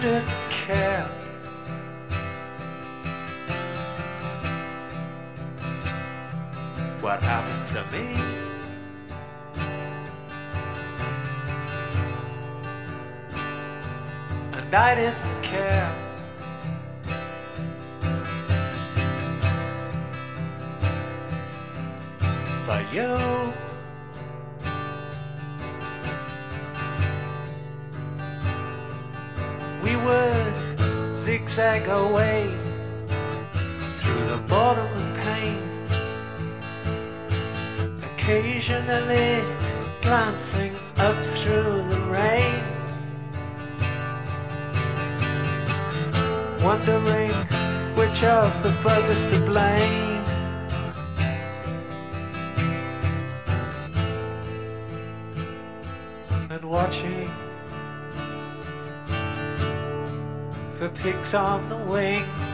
didn't care. What happened to me? And I didn't care. But you, we would zigzag away through the bottom of pain, occasionally glancing up through the rain, wondering which of the buggers to blame. And watching for pigs on the wing.